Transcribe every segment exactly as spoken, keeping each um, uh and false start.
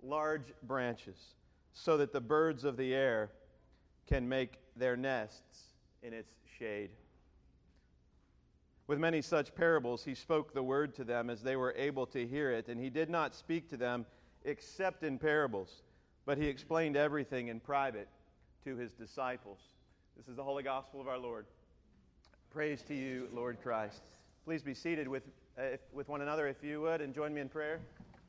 large branches, so that the birds of the air can make their nests in its shade. With many such parables, he spoke the word to them as they were able to hear it, and he did not speak to them except in parables, but he explained everything in private to his disciples. This is the Holy Gospel of our Lord. Praise to you, Lord Christ. Please be seated with, uh, if, with one another, if you would, and join me in prayer.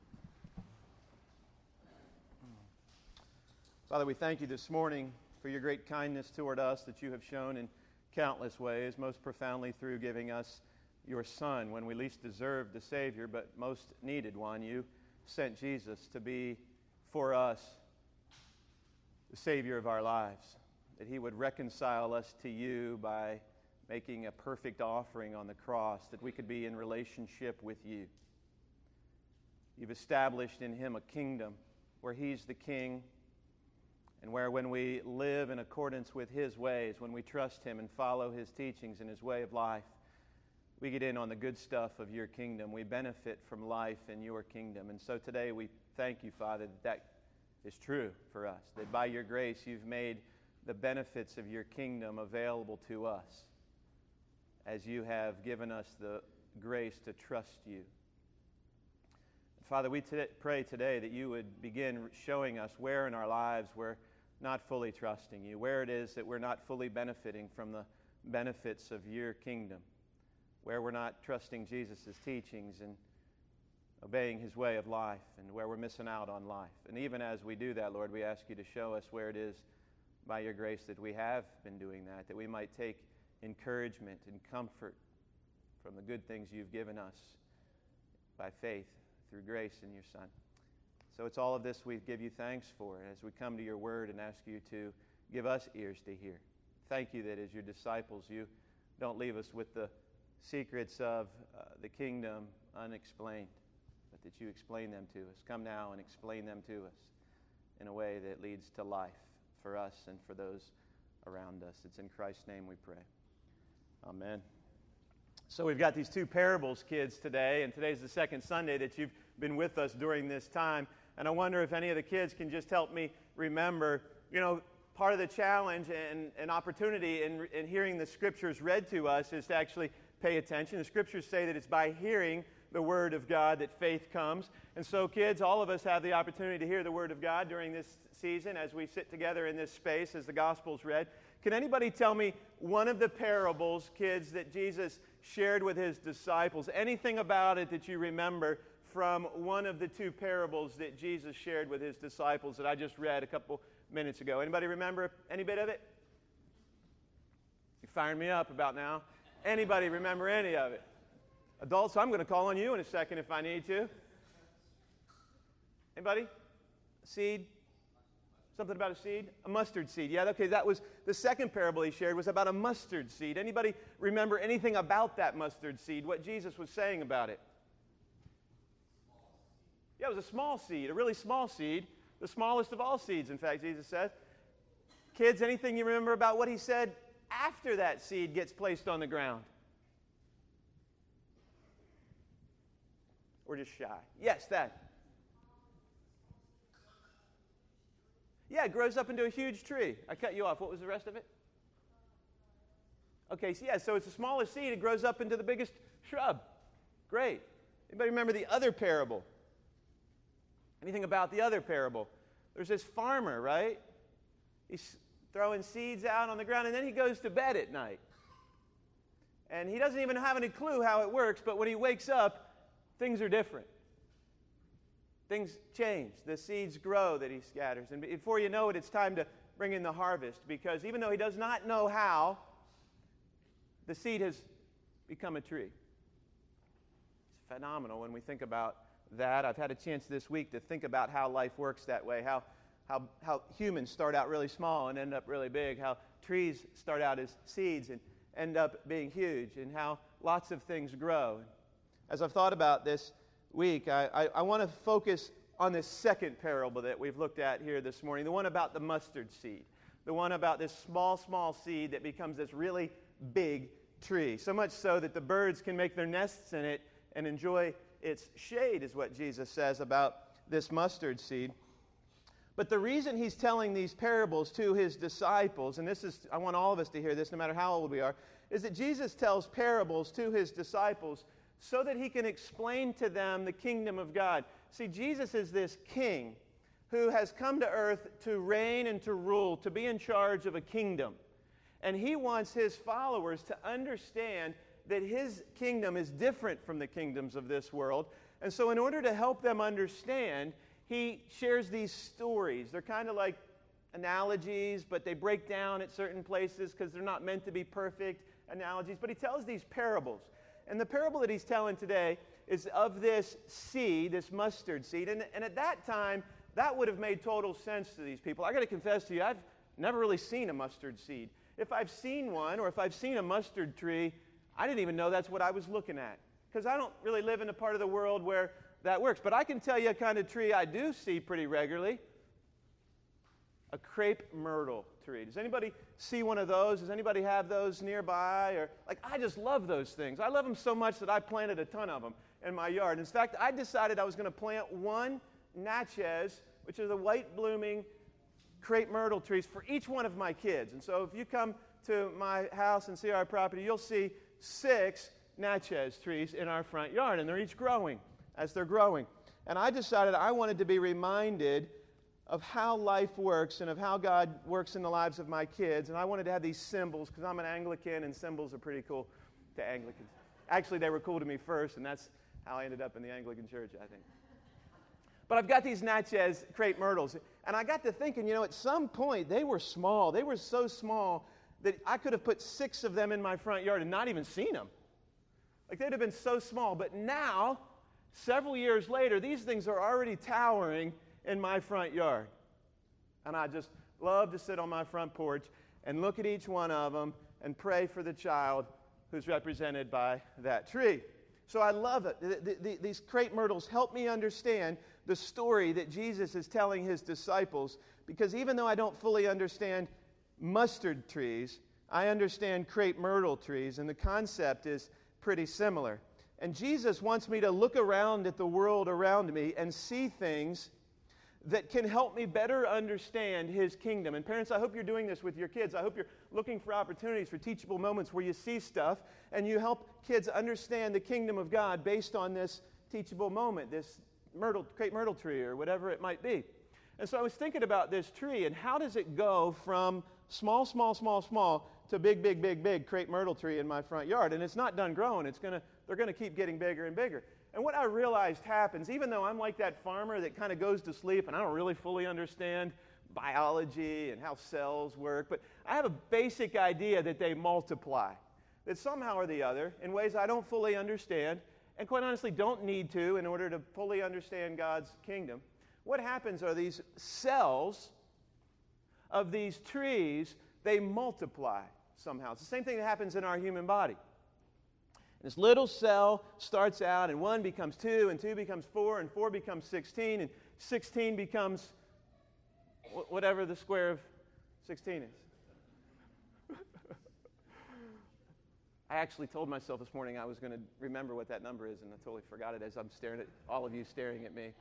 Father, we thank you this morning for your great kindness toward us that you have shown in countless ways, most profoundly through giving us your Son when we least deserved the Savior, but most needed one. You sent Jesus to be for us the Savior of our lives, that he would reconcile us to you by making a perfect offering on the cross, that we could be in relationship with you. You've established in him a kingdom where he's the king, and where when we live in accordance with his ways, when we trust him and follow his teachings and his way of life, we get in on the good stuff of your kingdom. We benefit from life in your kingdom. And so today we thank you, Father, that that is true for us, that by your grace you've made the benefits of your kingdom available to us as you have given us the grace to trust you. Father, we t- pray today that you would begin showing us where in our lives we're not fully trusting you, where it is that we're not fully benefiting from the benefits of your kingdom, where we're not trusting Jesus' teachings and obeying his way of life, and where we're missing out on life. And even as we do that, Lord, we ask you to show us where it is by your grace that we have been doing that, that we might take encouragement and comfort from the good things you've given us by faith through grace in your Son. So it's all of this we give you thanks for as we come to your word and ask you to give us ears to hear. Thank you that as your disciples, you don't leave us with the secrets of uh, the kingdom unexplained, but that you explain them to us. Come now and explain them to us in a way that leads to life for us and for those around us. It's in Christ's name we pray. Amen. So we've got these two parables, kids, today, and today's the second Sunday that you've been with us during this time. And I wonder if any of the kids can just help me remember, you know, part of the challenge and, and opportunity in, in hearing the Scriptures read to us is to actually pay attention. The Scriptures say that it's by hearing the Word of God that faith comes. And so, kids, all of us have the opportunity to hear the Word of God during this season as we sit together in this space as the Gospel's read. Can anybody tell me one of the parables, kids, that Jesus shared with his disciples? Anything about it that you remember from one of the two parables that Jesus shared with his disciples that I just read a couple minutes ago? Anybody remember any bit of it? You're firing me up about now. Anybody remember any of it? Adults, I'm going to call on you in a second if I need to. Anybody? A seed? Something about a seed? A mustard seed. Yeah, okay, that was the second parable he shared was about a mustard seed. Anybody remember anything about that mustard seed, what Jesus was saying about it? Yeah, it was a small seed, a really small seed, the smallest of all seeds, in fact, Jesus says. Kids, anything you remember about what he said after that seed gets placed on the ground? Or just shy? Yes, that. Yeah, it grows up into a huge tree. I cut you off. What was the rest of it? Okay, so yeah, so it's the smallest seed. It grows up into the biggest shrub. Great. Anybody remember the other parable? Anything about the other parable? There's this farmer, right? He's throwing seeds out on the ground, and then he goes to bed at night. And he doesn't even have any clue how it works, but when he wakes up, things are different. Things change. The seeds grow that he scatters. And before you know it, it's time to bring in the harvest, because even though he does not know how, the seed has become a tree. It's phenomenal when we think about that. I've had a chance this week to think about how life works that way, how, how, how humans start out really small and end up really big, how trees start out as seeds and end up being huge, and how lots of things grow. As I've thought about this week, I, I, I want to focus on this second parable that we've looked at here this morning, the one about the mustard seed, the one about this small, small seed that becomes this really big tree, so much so that the birds can make their nests in it and enjoy its shade, is what Jesus says about this mustard seed. But the reason he's telling these parables to his disciples, and this is, I want all of us to hear this no matter how old we are, is that Jesus tells parables to his disciples so that he can explain to them the kingdom of God. See, Jesus is this king who has come to earth to reign and to rule, to be in charge of a kingdom. And he wants his followers to understand that his kingdom is different from the kingdoms of this world. And so in order to help them understand, he shares these stories. They're kind of like analogies, but they break down at certain places because they're not meant to be perfect analogies. But he tells these parables. And the parable that he's telling today is of this seed, this mustard seed. And, and at that time, that would have made total sense to these people. I got to confess to you, I've never really seen a mustard seed. If I've seen one, or if I've seen a mustard tree, I didn't even know that's what I was looking at. Because I don't really live in a part of the world where that works. But I can tell you a kind of tree I do see pretty regularly. A crepe myrtle tree. Does anybody see one of those? Does anybody have those nearby? Or like, I just love those things. I love them so much that I planted a ton of them in my yard. In fact, I decided I was going to plant one Natchez, which is a white blooming crepe myrtle trees, for each one of my kids. And so if you come to my house and see our property, you'll see six Natchez trees in our front yard, and they're each growing as they're growing. And I decided I wanted to be reminded of how life works and of how God works in the lives of my kids. And I wanted to have these symbols because I'm an Anglican, and symbols are pretty cool to Anglicans. Actually, they were cool to me first, and that's how I ended up in the Anglican church, I think. But I've got these Natchez crepe myrtles, and I got to thinking, you know, at some point they were small. They were so small that I could have put six of them in my front yard and not even seen them. Like, they'd have been so small. But now, several years later, these things are already towering in my front yard. And I just love to sit on my front porch and look at each one of them and pray for the child who's represented by that tree. So I love it. The, the, these crepe myrtles help me understand the story that Jesus is telling his disciples, because even though I don't fully understand mustard trees, I understand crepe myrtle trees, and the concept is pretty similar. And Jesus wants me to look around at the world around me and see things that can help me better understand his kingdom. And parents, I hope you're doing this with your kids. I hope you're looking for opportunities for teachable moments where you see stuff and you help kids understand the kingdom of God based on this teachable moment, this myrtle, crepe myrtle tree or whatever it might be. And so I was thinking about this tree and how does it go from small, small, small, small to big, big, big, big crepe myrtle tree in my front yard. And it's not done growing. It's gonna, they're going to keep getting bigger and bigger. And what I realized happens, even though I'm like that farmer that kind of goes to sleep and I don't really fully understand biology and how cells work, but I have a basic idea that they multiply, that somehow or the other, in ways I don't fully understand, and quite honestly don't need to in order to fully understand God's kingdom. What happens are these cells of these trees, they multiply somehow. It's the same thing that happens in our human body. This little cell starts out, and one becomes two, and two becomes four, and four becomes sixteen, and sixteen becomes wh- whatever the square of sixteen is. I actually told myself this morning I was going to remember what that number is, and I totally forgot it as I'm staring at all of you staring at me.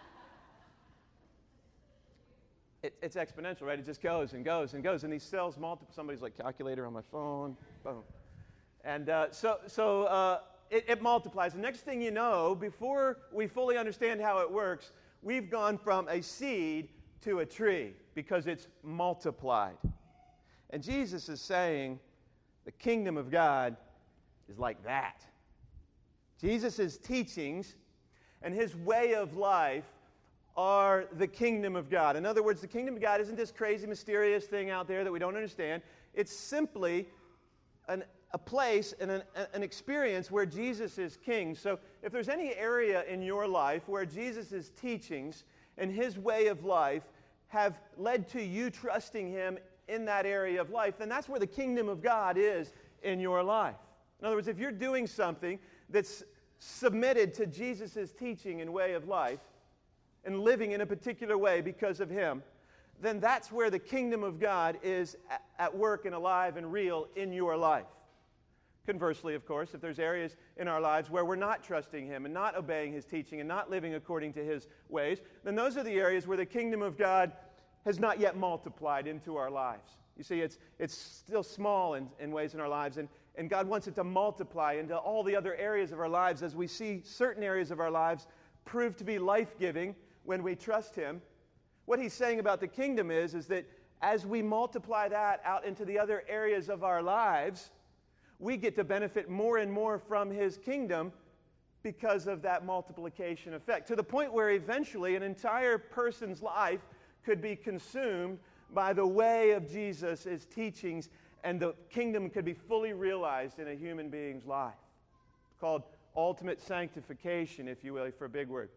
It, it's exponential, right? It just goes and goes and goes, and these cells multiply. Somebody's like, calculator on my phone, boom. And uh, so, so uh, it, it multiplies. The next thing you know, before we fully understand how it works, we've gone from a seed to a tree because it's multiplied. And Jesus is saying the kingdom of God is like that. Jesus' teachings and his way of life are the kingdom of God. In other words, the kingdom of God isn't this crazy, mysterious thing out there that we don't understand. It's simply an a place and an, an experience where Jesus is king. So if there's any area in your life where Jesus' teachings and his way of life have led to you trusting him in that area of life, then that's where the kingdom of God is in your life. In other words, if you're doing something that's submitted to Jesus' teaching and way of life and living in a particular way because of him, then that's where the kingdom of God is at work and alive and real in your life. Conversely, of course, if there's areas in our lives where we're not trusting Him and not obeying His teaching and not living according to His ways, then those are the areas where the kingdom of God has not yet multiplied into our lives. You see, it's it's still small in, in ways in our lives, and, and God wants it to multiply into all the other areas of our lives as we see certain areas of our lives prove to be life-giving when we trust Him. What He's saying about the kingdom is, is that as we multiply that out into the other areas of our lives, we get to benefit more and more from His kingdom because of that multiplication effect, to the point where eventually an entire person's life could be consumed by the way of Jesus, His teachings, and the kingdom could be fully realized in a human being's life. It's called ultimate sanctification, if you will, for a big word.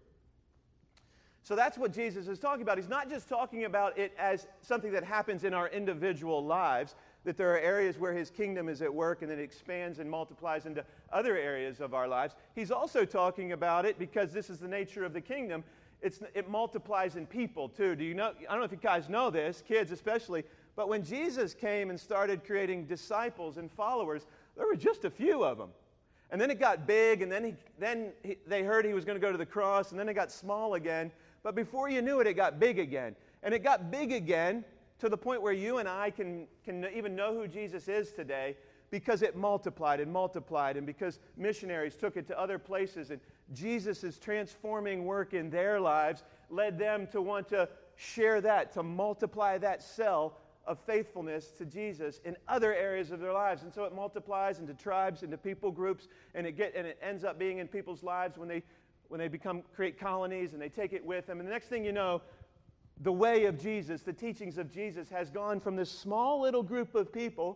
So that's what Jesus is talking about. He's not just talking about it as something that happens in our individual lives, that there are areas where His kingdom is at work and then it expands and multiplies into other areas of our lives. He's also talking about it because this is the nature of the kingdom. It's, it multiplies in people too. Do you know? I don't know if you guys know this, kids especially, but when Jesus came and started creating disciples and followers, there were just a few of them. And then it got big, and then, he, then he, they heard He was going to go to the cross, and then it got small again. But before you knew it, it got big again. And it got big again to the point where you and I can, can even know who Jesus is today because it multiplied and multiplied, and because missionaries took it to other places, and Jesus' transforming work in their lives led them to want to share that, to multiply that cell of faithfulness to Jesus in other areas of their lives. And so it multiplies into tribes, into people groups, and it get and it ends up being in people's lives when they when they become create colonies and they take it with them. And the next thing you know, the way of Jesus, the teachings of Jesus has gone from this small little group of people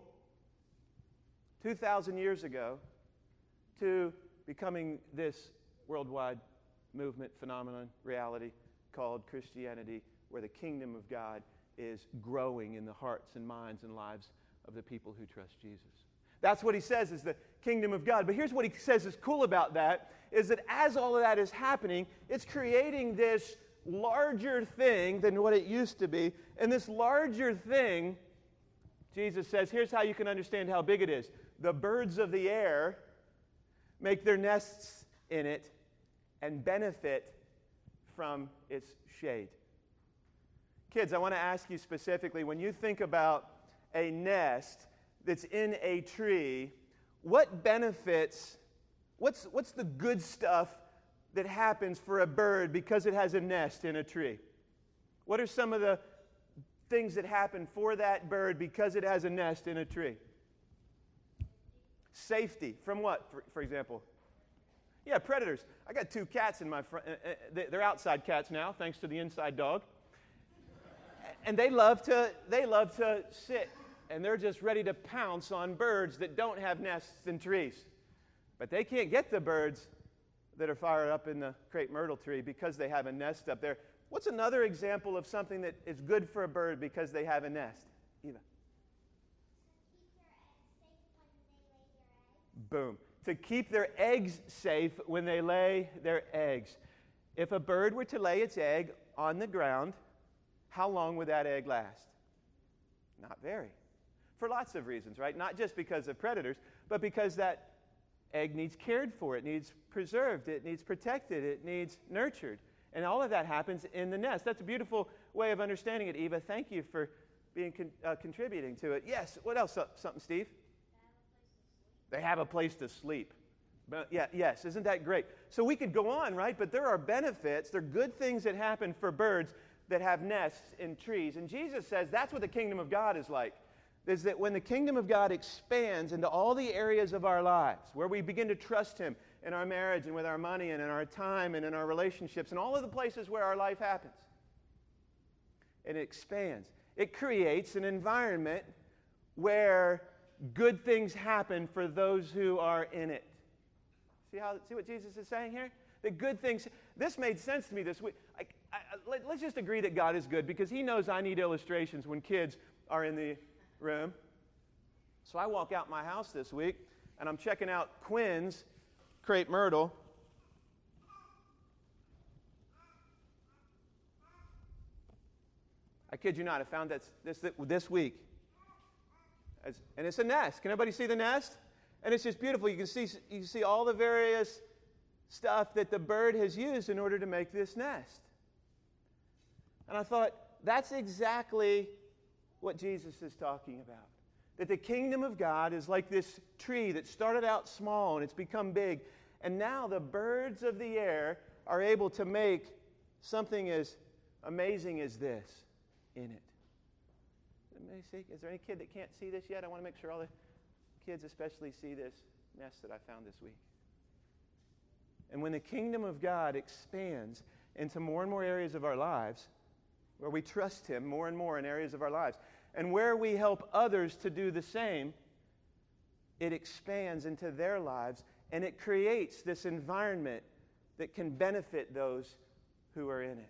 two thousand years ago to becoming this worldwide movement, phenomenon, reality called Christianity, where the kingdom of God is growing in the hearts and minds and lives of the people who trust Jesus. That's what he says is the kingdom of God. But here's what he says is cool about that, is that as all of that is happening, it's creating this larger thing than what it used to be. And this larger thing, Jesus says, here's how you can understand how big it is. The birds of the air make their nests in it and benefit from its shade. Kids, I want to ask you specifically, when you think about a nest that's in a tree, what benefits, what's, what's the good stuff that happens for a bird because it has a nest in a tree? What are some of the things that happen for that bird because it has a nest in a tree? Safety. From what, for, for example? Yeah, predators. I got two cats in my front. Uh, uh, they're outside cats now, thanks to the inside dog. And they love to they love to sit, and they're just ready to pounce on birds that don't have nests in trees. But they can't get the birds that are fired up in the crepe myrtle tree because they have a nest up there. What's another example of something that is good for a bird because they have a nest? Eva. Boom. To keep their eggs safe when they lay their eggs. If a bird were to lay its egg on the ground, how long would that egg last? Not very. For lots of reasons, right? Not just because of predators, but because that egg needs cared for, it needs preserved, it needs protected, it needs nurtured. And all of that happens in the nest. That's a beautiful way of understanding it, Eva. Thank you for being con- uh, contributing to it. Yes, what else? Something, Steve? They have a place to sleep. But yeah, yes, isn't that great? So we could go on, right? But there are benefits, there are good things that happen for birds that have nests in trees. And Jesus says that's what the kingdom of God is like. Is that when the kingdom of God expands into all the areas of our lives, where we begin to trust Him in our marriage and with our money and in our time and in our relationships and all of the places where our life happens, and it expands, it creates an environment where good things happen for those who are in it. See how? See what Jesus is saying here? The good things. This made sense to me this week. I, I, let, let's just agree that God is good, because He knows I need illustrations when kids are in the room. So I walk out my house this week, and I'm checking out Quinn's crepe myrtle. I kid you not, I found that this, this week. As, and it's a nest. Can everybody see the nest? And it's just beautiful. You can see, you can see all the various stuff that the bird has used in order to make this nest. And I thought, that's exactly what Jesus is talking about. That the kingdom of God is like this tree that started out small and it's become big. And now the birds of the air are able to make something as amazing as this in it. Let me see. Is there any kid that can't see this yet? I want to make sure all the kids especially see this nest that I found this week. And when the kingdom of God expands into more and more areas of our lives, where we trust Him more and more in areas of our lives, and where we help others to do the same, it expands into their lives, and it creates this environment that can benefit those who are in it.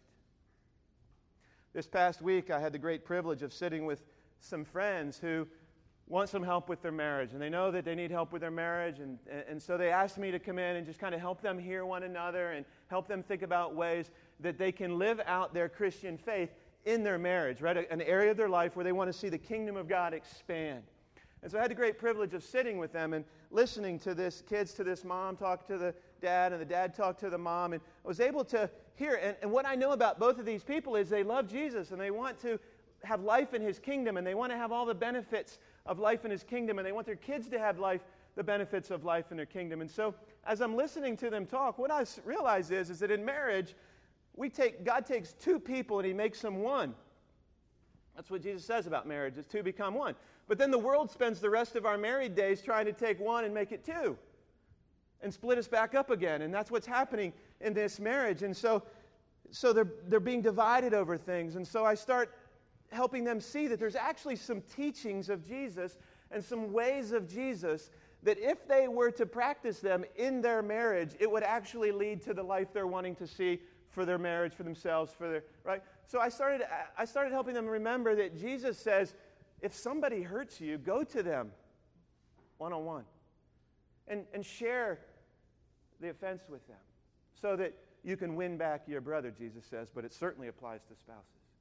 This past week, I had the great privilege of sitting with some friends who want some help with their marriage, and they know that they need help with their marriage, and, and so they asked me to come in and just kind of help them hear one another and help them think about ways that they can live out their Christian faith in their marriage, right? An area of their life where they want to see the kingdom of God expand. And so I had the great privilege of sitting with them and listening to this, kids to this mom talk to the dad, and the dad talk to the mom, and I was able to hear, and, and what I know about both of these people is they love Jesus, and they want to have life in His kingdom, and they want to have all the benefits of life in His kingdom, and they want their kids to have life, the benefits of life in their kingdom. And so as I'm listening to them talk, what I realize is, is that in marriage, we take God takes two people and He makes them one. That's what Jesus says about marriage, is two become one. But then the world spends the rest of our married days trying to take one and make it two and split us back up again. And that's what's happening in this marriage. And so, so they're, they're being divided over things. And so I start helping them see that there's actually some teachings of Jesus and some ways of Jesus that if they were to practice them in their marriage, it would actually lead to the life they're wanting to see for their marriage, for themselves, for their, right? So I started, I started helping them remember that Jesus says, if somebody hurts you, go to them one-on-one and, and share the offense with them so that you can win back your brother, Jesus says, but it certainly applies to spouses.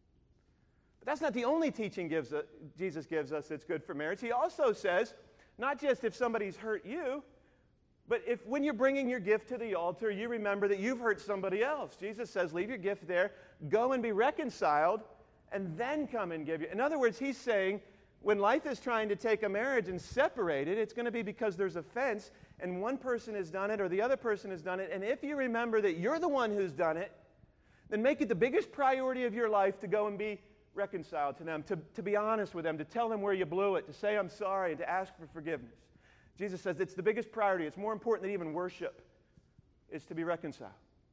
But that's not the only teaching gives uh, Jesus gives us that's good for marriage. He also says, not just if somebody's hurt you, but if when you're bringing your gift to the altar, you remember that you've hurt somebody else. Jesus says, leave your gift there, go and be reconciled, and then come and give you. In other words, He's saying, when life is trying to take a marriage and separate it, it's going to be because there's offense, and one person has done it or the other person has done it. And if you remember that you're the one who's done it, then make it the biggest priority of your life to go and be reconciled to them, to, to be honest with them, to tell them where you blew it, to say I'm sorry, and to ask for forgiveness. Jesus says it's the biggest priority. It's more important than even worship, is to be reconciled.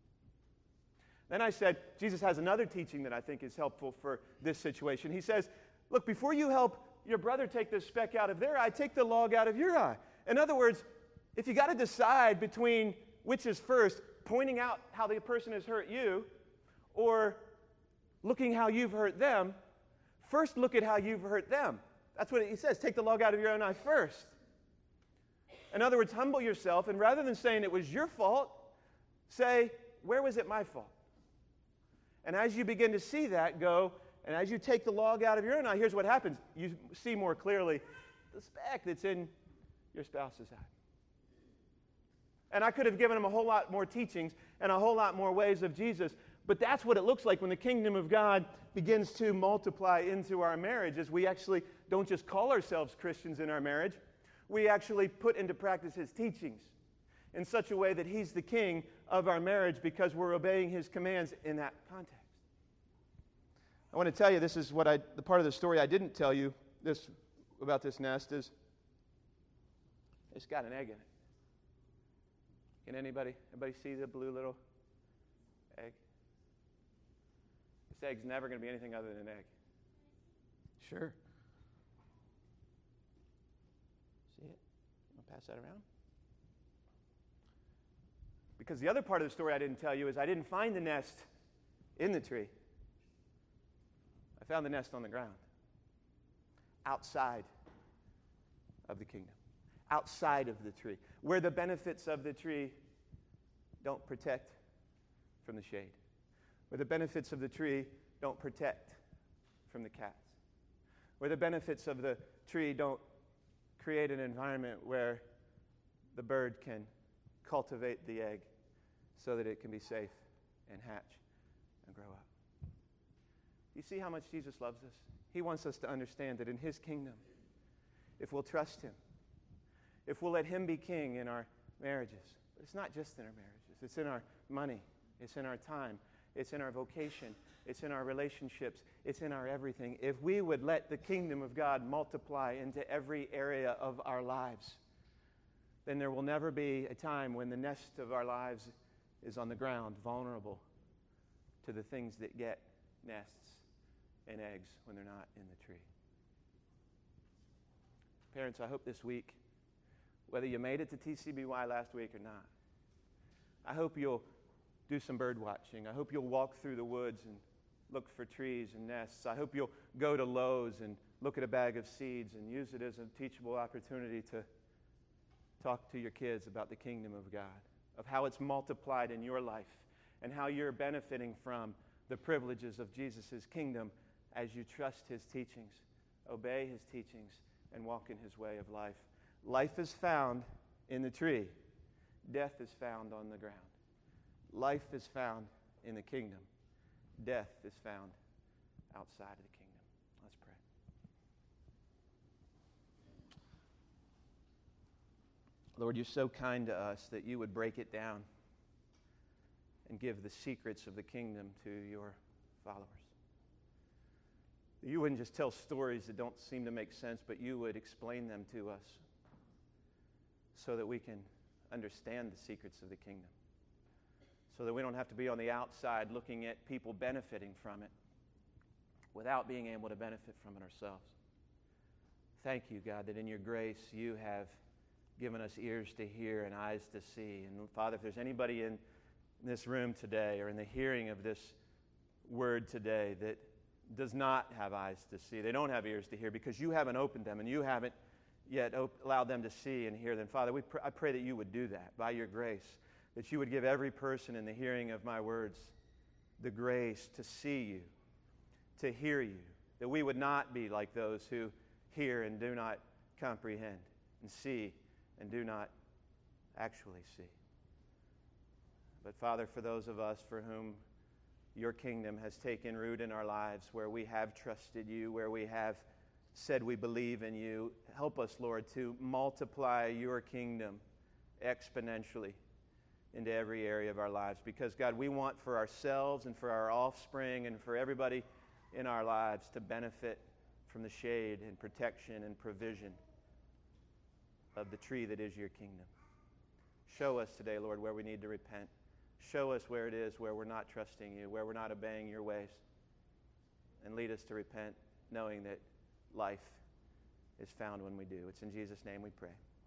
Then I said, Jesus has another teaching that I think is helpful for this situation. He says, look, before you help your brother take the speck out of their eye, take the log out of your eye. In other words, if you got to decide between which is first, pointing out how the person has hurt you or looking how you've hurt them, first look at how you've hurt them. That's what he says. Take the log out of your own eye first. In other words, humble yourself, and rather than saying it was your fault, say, where was it my fault? And as you begin to see that, go, and as you take the log out of your own eye, here's what happens. You see more clearly the speck that's in your spouse's eye. And I could have given them a whole lot more teachings and a whole lot more ways of Jesus, but that's what it looks like when the kingdom of God begins to multiply into our marriages. We actually don't just call ourselves Christians in our marriage. We actually put into practice His teachings in such a way that He's the king of our marriage because we're obeying His commands in that context. I want to tell you, this is what I, the part of the story I didn't tell you this about this nest is it's got an egg in it. Can anybody, anybody see the blue little egg? This egg's never going to be anything other than an egg. Sure. See it? I'll pass that around. Because the other part of the story I didn't tell you is I didn't find the nest in the tree. I found the nest on the ground, outside of the kingdom, outside of the tree, where the benefits of the tree don't protect from the shade, where the benefits of the tree don't protect from the cats, where the benefits of the tree don't create an environment where the bird can cultivate the egg so that it can be safe and hatch and grow up. Do you see how much Jesus loves us? He wants us to understand that in His kingdom, if we'll trust Him, if we'll let Him be king in our marriages, but it's not just in our marriages, it's in our money, it's in our time, it's in our vocation, it's in our relationships, it's in our everything. If we would let the kingdom of God multiply into every area of our lives, then there will never be a time when the nest of our lives is on the ground, vulnerable to the things that get nests and eggs when they're not in the tree. Parents, I hope this week, whether you made it to T C B Y last week or not, I hope you'll do some bird watching. I hope you'll walk through the woods and look for trees and nests. I hope you'll go to Lowe's and look at a bag of seeds and use it as a teachable opportunity to talk to your kids about the kingdom of God, of how it's multiplied in your life and how you're benefiting from the privileges of Jesus' kingdom as you trust His teachings, obey His teachings, and walk in His way of life. Life is found in the tree. Death is found on the ground. Life is found in the kingdom. Death is found outside of the kingdom. Let's pray. Lord, you're so kind to us that you would break it down and give the secrets of the kingdom to your followers. You wouldn't just tell stories that don't seem to make sense, but you would explain them to us so that we can understand the secrets of the kingdom, so that we don't have to be on the outside looking at people benefiting from it without being able to benefit from it ourselves. Thank you, God, that in your grace you have given us ears to hear and eyes to see. And Father, if there's anybody in this room today or in the hearing of this word today that does not have eyes to see, they don't have ears to hear because you haven't opened them and you haven't yet op- allowed them to see and hear, then Father, we pr- I pray that you would do that by your grace, that you would give every person in the hearing of my words the grace to see you, to hear you, that we would not be like those who hear and do not comprehend, and see and do not actually see. But Father, for those of us for whom your kingdom has taken root in our lives, where we have trusted you, where we have said we believe in you, help us, Lord, to multiply your kingdom exponentially into every area of our lives. Because, God, we want for ourselves and for our offspring and for everybody in our lives to benefit from the shade and protection and provision of the tree that is your kingdom. Show us today, Lord, where we need to repent. Show us where it is where we're not trusting you, where we're not obeying your ways. And lead us to repent, knowing that life is found when we do. It's in Jesus' name we pray.